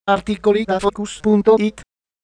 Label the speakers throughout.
Speaker 1: Articoli da Focus.it.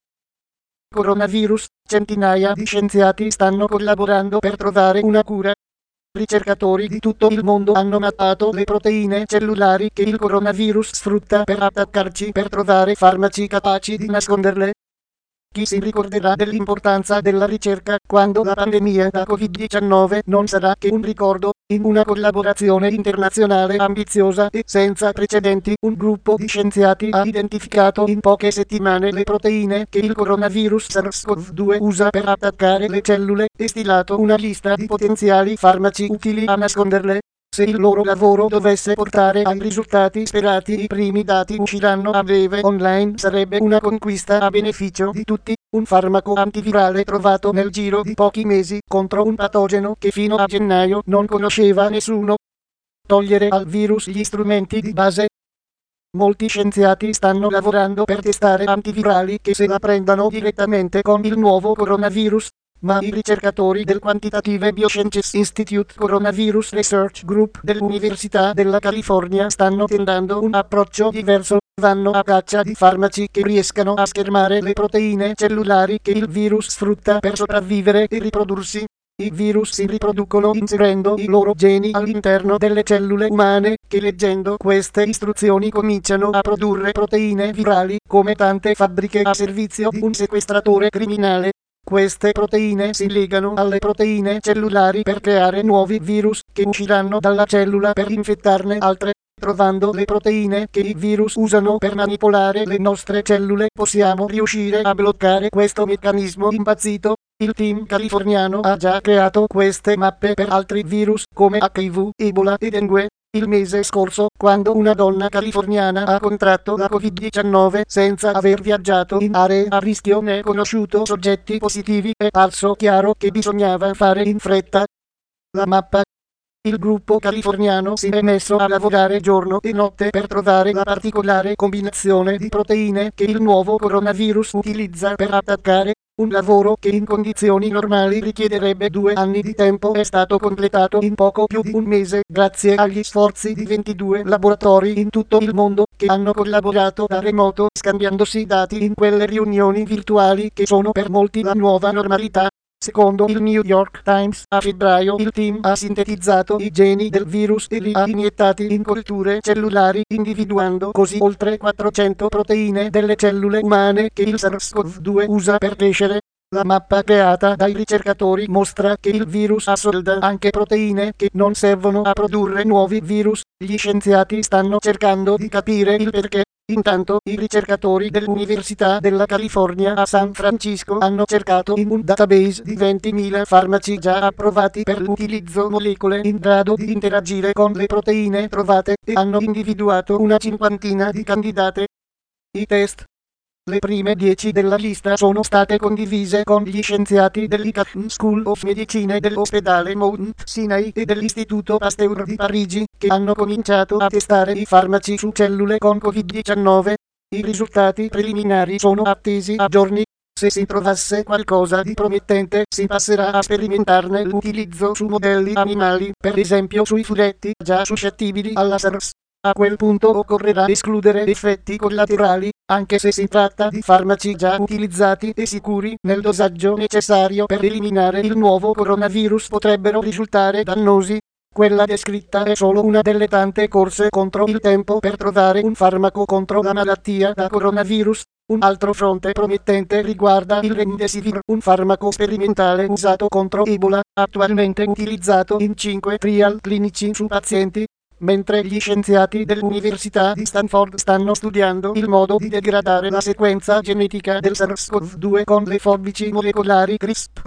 Speaker 1: Coronavirus, centinaia di scienziati stanno collaborando per trovare una cura. Ricercatori di tutto il mondo hanno mappato le proteine cellulari che il coronavirus sfrutta per attaccarci per trovare farmaci capaci di nasconderle. Chi si ricorderà dell'importanza della ricerca quando la pandemia da Covid-19 non sarà che un ricordo? In una collaborazione internazionale ambiziosa e senza precedenti, un gruppo di scienziati ha identificato in poche settimane le proteine che il coronavirus SARS-CoV-2 usa per attaccare le cellule e stilato una lista di potenziali farmaci utili a nasconderle. Se il loro lavoro dovesse portare ai risultati sperati, i primi dati usciranno a breve online. Sarebbe una conquista a beneficio di tutti, un farmaco antivirale trovato nel giro di pochi mesi contro un patogeno che fino a gennaio non conosceva nessuno. Togliere al virus gli strumenti di base. Molti scienziati stanno lavorando per testare antivirali che se la prendano direttamente con il nuovo coronavirus. Ma i ricercatori del Quantitative Biosciences Institute Coronavirus Research Group dell'Università della California stanno tentando un approccio diverso. Vanno a caccia di farmaci che riescano a schermare le proteine cellulari che il virus sfrutta per sopravvivere e riprodursi. I virus si riproducono inserendo i loro geni all'interno delle cellule umane, che leggendo queste istruzioni cominciano a produrre proteine virali, come tante fabbriche a servizio di un sequestratore criminale. Queste proteine si legano alle proteine cellulari per creare nuovi virus che usciranno dalla cellula per infettarne altre. Trovando le proteine che i virus usano per manipolare le nostre cellule, possiamo riuscire a bloccare questo meccanismo impazzito. Il team californiano ha già creato queste mappe per altri virus come HIV, Ebola e Dengue. Il mese scorso, quando una donna californiana ha contratto la Covid-19 senza aver viaggiato in aree a rischio né conosciuto soggetti positivi, è parso chiaro che bisognava fare in fretta. La mappa. Il gruppo californiano si è messo a lavorare giorno e notte per trovare la particolare combinazione di proteine che il nuovo coronavirus utilizza per attaccare. Un lavoro che in condizioni normali richiederebbe 2 anni di tempo è stato completato in poco più di un mese grazie agli sforzi di 22 laboratori in tutto il mondo che hanno collaborato da remoto scambiandosi dati in quelle riunioni virtuali che sono per molti la nuova normalità. Secondo il New York Times, a febbraio il team ha sintetizzato i geni del virus e li ha iniettati in colture cellulari, individuando così oltre 400 proteine delle cellule umane che il SARS-CoV-2 usa per crescere. La mappa creata dai ricercatori mostra che il virus assolda anche proteine che non servono a produrre nuovi virus. Gli scienziati stanno cercando di capire il perché. Intanto, i ricercatori dell'Università della California a San Francisco hanno cercato in un database di 20.000 farmaci già approvati per l'utilizzo molecole in grado di interagire con le proteine trovate e hanno individuato una cinquantina di candidate. I test. Le prime 10 della lista sono state condivise con gli scienziati dell'Icahn School of Medicine dell'ospedale Mount Sinai e dell'Istituto Pasteur di Parigi, che hanno cominciato a testare i farmaci su cellule con Covid-19. I risultati preliminari sono attesi a giorni. Se si trovasse qualcosa di promettente, si passerà a sperimentarne l'utilizzo su modelli animali, per esempio sui furetti già suscettibili alla SARS. A quel punto occorrerà escludere effetti collaterali, anche se si tratta di farmaci già utilizzati e sicuri nel dosaggio necessario per eliminare il nuovo coronavirus potrebbero risultare dannosi. Quella descritta è solo una delle tante corse contro il tempo per trovare un farmaco contro la malattia da coronavirus. Un altro fronte promettente riguarda il Remdesivir, un farmaco sperimentale usato contro Ebola, attualmente utilizzato in 5 trial clinici su pazienti. Mentre gli scienziati dell'Università di Stanford stanno studiando il modo di degradare la sequenza genetica del SARS-CoV-2 con le forbici molecolari CRISPR.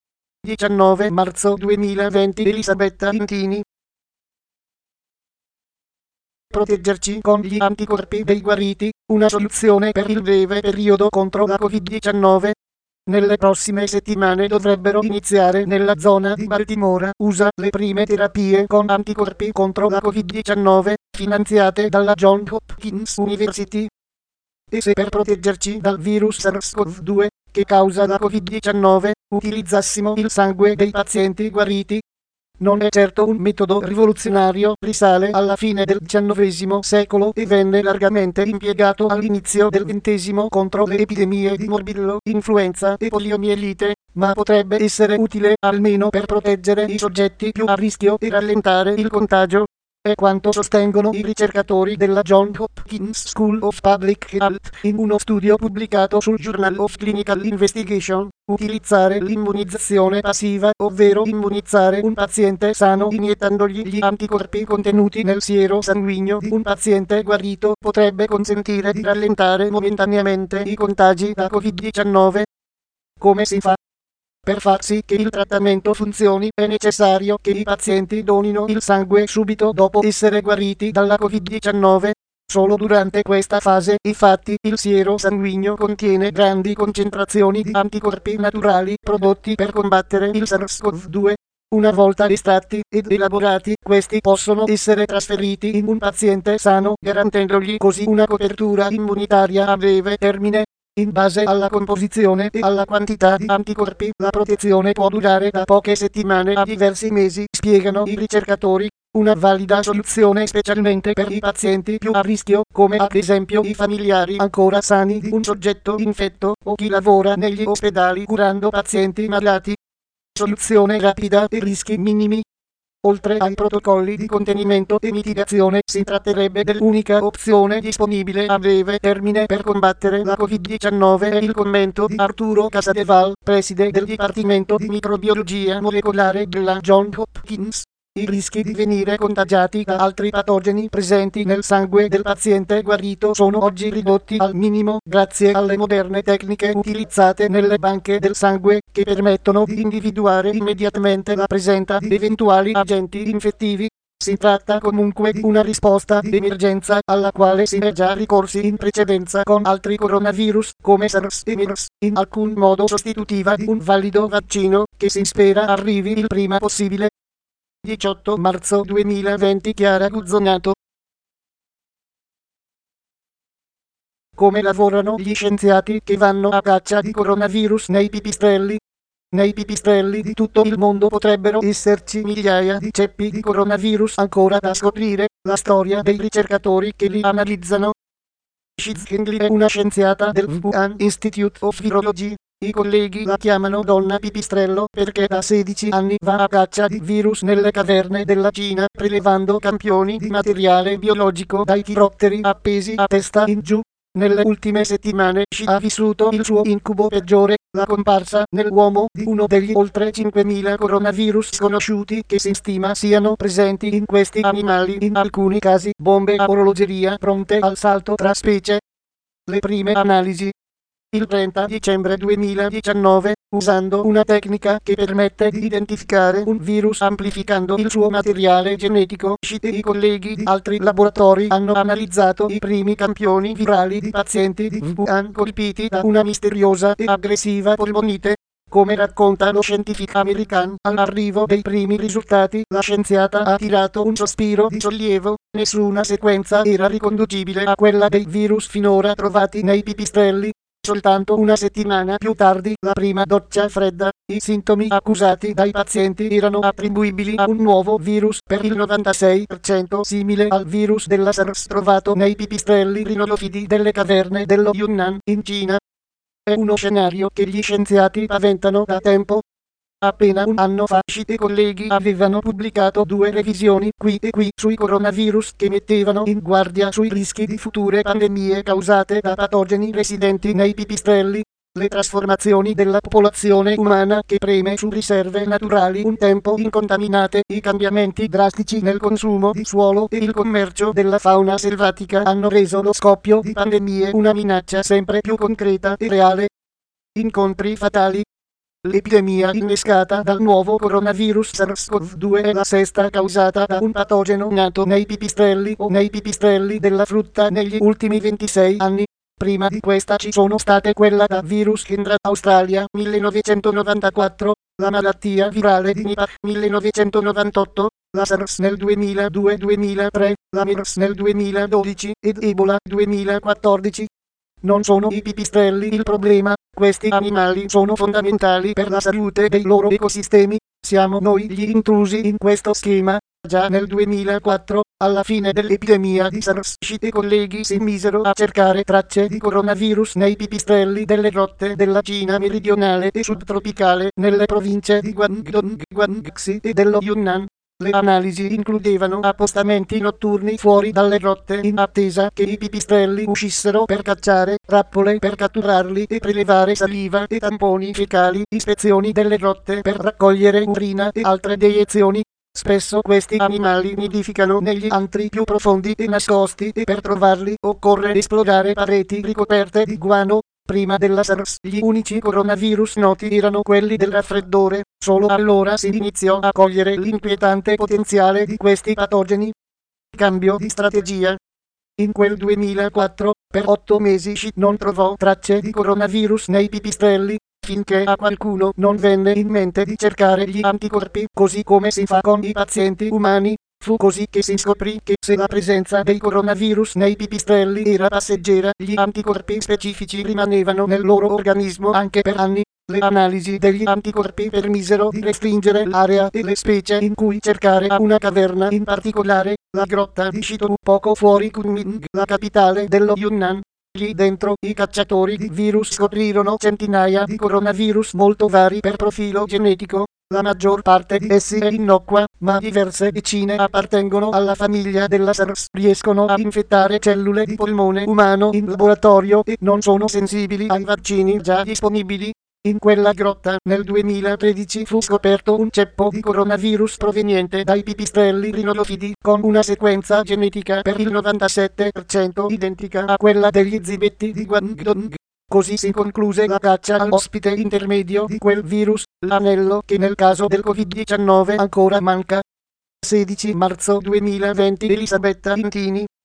Speaker 1: 19 marzo 2020 Elisabetta Intini. Proteggerci con gli anticorpi dei guariti, una soluzione per il breve periodo contro la Covid-19. Nelle prossime settimane dovrebbero iniziare nella zona di Baltimora, USA, le prime terapie con anticorpi contro la Covid-19, finanziate dalla Johns Hopkins University. E se per proteggerci dal virus SARS-CoV-2, che causa la Covid-19, utilizzassimo il sangue dei pazienti guariti, Non è certo un metodo rivoluzionario, risale alla fine del XIX secolo e venne largamente impiegato all'inizio del XX contro le epidemie di morbillo, influenza e poliomielite, ma potrebbe essere utile almeno per proteggere i soggetti più a rischio e rallentare il contagio. È quanto sostengono i ricercatori della Johns Hopkins School of Public Health in uno studio pubblicato sul Journal of Clinical Investigation. Utilizzare l'immunizzazione passiva, ovvero immunizzare un paziente sano iniettandogli gli anticorpi contenuti nel siero sanguigno di un paziente guarito, potrebbe consentire di rallentare momentaneamente i contagi da Covid-19. Come si fa? Per far sì che il trattamento funzioni è necessario che i pazienti donino il sangue subito dopo essere guariti dalla Covid-19. Solo durante questa fase, infatti, il siero sanguigno contiene grandi concentrazioni di anticorpi naturali prodotti per combattere il SARS-CoV-2. Una volta estratti ed elaborati, questi possono essere trasferiti in un paziente sano, garantendogli così una copertura immunitaria a breve termine. In base alla composizione e alla quantità di anticorpi, la protezione può durare da poche settimane a diversi mesi, spiegano i ricercatori. Una valida soluzione specialmente per i pazienti più a rischio, come ad esempio i familiari ancora sani di un soggetto infetto o chi lavora negli ospedali curando pazienti malati. Soluzione rapida e rischi minimi. Oltre ai protocolli di contenimento e mitigazione, si tratterebbe dell'unica opzione disponibile a breve termine per combattere la Covid-19 è il commento di Arturo Casadeval, preside del Dipartimento di Microbiologia Molecolare della Johns Hopkins. I rischi di venire contagiati da altri patogeni presenti nel sangue del paziente guarito sono oggi ridotti al minimo grazie alle moderne tecniche utilizzate nelle banche del sangue che permettono di individuare immediatamente la presenza di eventuali agenti infettivi. Si tratta comunque di una risposta di emergenza alla quale si è già ricorsi in precedenza con altri coronavirus come SARS e MERS, in alcun modo sostitutiva di un valido vaccino che si spera arrivi il prima possibile. 18 marzo 2020 Chiara Guzzonato. Come lavorano gli scienziati che vanno a caccia di coronavirus nei pipistrelli? Nei pipistrelli di tutto il mondo potrebbero esserci migliaia di ceppi di coronavirus ancora da scoprire. La storia dei ricercatori che li analizzano. Shiz Hengli è una scienziata del Wuhan Institute of Virology. I colleghi la chiamano donna pipistrello perché da 16 anni va a caccia di virus nelle caverne della Cina, prelevando campioni di materiale biologico dai chirotteri appesi a testa in giù. Nelle ultime settimane Shi ha vissuto il suo incubo peggiore, la comparsa nell'uomo di uno degli oltre 5.000 coronavirus sconosciuti che si stima siano presenti in questi animali, in alcuni casi bombe a orologeria pronte al salto tra specie. Le prime analisi. Il 30 dicembre 2019, usando una tecnica che permette di identificare un virus amplificando il suo materiale genetico, Shi e i colleghi di altri laboratori hanno analizzato i primi campioni virali di pazienti di Wuhan colpiti da una misteriosa e aggressiva polmonite. Come racconta lo Scientific American, all'arrivo dei primi risultati, la scienziata ha tirato un sospiro di sollievo. Nessuna sequenza era riconducibile a quella dei virus finora trovati nei pipistrelli. Soltanto una settimana più tardi, la prima doccia fredda, i sintomi accusati dai pazienti erano attribuibili a un nuovo virus per il 96% simile al virus della SARS trovato nei pipistrelli rinolofidi delle caverne dello Yunnan, in Cina. È uno scenario che gli scienziati paventano da tempo. Appena un anno fa Shi e colleghi avevano pubblicato 2 revisioni qui e qui sui coronavirus che mettevano in guardia sui rischi di future pandemie causate da patogeni residenti nei pipistrelli. Le trasformazioni della popolazione umana che preme su riserve naturali un tempo incontaminate, i cambiamenti drastici nel consumo di suolo e il commercio della fauna selvatica hanno reso lo scoppio di pandemie una minaccia sempre più concreta e reale. Incontri fatali. L'epidemia innescata dal nuovo coronavirus SARS-CoV-2 è la sesta causata da un patogeno nato nei pipistrelli o nei pipistrelli della frutta negli ultimi 26 anni. Prima di questa ci sono state quella da virus Hendra Australia 1994, la malattia virale di Nipah 1998, la SARS nel 2002-2003, la MERS nel 2012 ed Ebola 2014. Non sono i pipistrelli il problema, questi animali sono fondamentali per la salute dei loro ecosistemi. Siamo noi gli intrusi in questo schema. Già nel 2004, alla fine dell'epidemia di SARS, i colleghi si misero a cercare tracce di coronavirus nei pipistrelli delle grotte della Cina meridionale e subtropicale, nelle province di Guangdong, Guangxi e dello Yunnan. Le analisi includevano appostamenti notturni fuori dalle grotte in attesa che i pipistrelli uscissero per cacciare, trappole per catturarli e prelevare saliva e tamponi fecali, ispezioni delle grotte per raccogliere urina e altre deiezioni. Spesso questi animali nidificano negli antri più profondi e nascosti e per trovarli occorre esplorare pareti ricoperte di guano. Prima della SARS gli unici coronavirus noti erano quelli del raffreddore, solo allora si iniziò a cogliere l'inquietante potenziale di questi patogeni. Cambio di strategia. In quel 2004, per 8 mesi SCI non trovò tracce di coronavirus nei pipistrelli, finché a qualcuno non venne in mente di cercare gli anticorpi, così come si fa con i pazienti umani. Fu così che si scoprì che se la presenza dei coronavirus nei pipistrelli era passeggera, gli anticorpi specifici rimanevano nel loro organismo anche per anni. Le analisi degli anticorpi permisero di restringere l'area e le specie in cui cercare a una caverna in particolare, la grotta di Shitou poco fuori Kunming, la capitale dello Yunnan. Lì dentro i cacciatori di virus scoprirono centinaia di coronavirus molto vari per profilo genetico. La maggior parte di essi è innocua, ma diverse decine appartengono alla famiglia della SARS, riescono a infettare cellule di polmone umano in laboratorio e non sono sensibili ai vaccini già disponibili. In quella grotta, nel 2013 fu scoperto un ceppo di coronavirus proveniente dai pipistrelli rhinolofidi, con una sequenza genetica per il 97% identica a quella degli zibetti di Guangdong. Così si concluse la caccia all'ospite intermedio di quel virus, l'anello che nel caso del Covid-19 ancora manca. 16 marzo 2020 Elisabetta Intini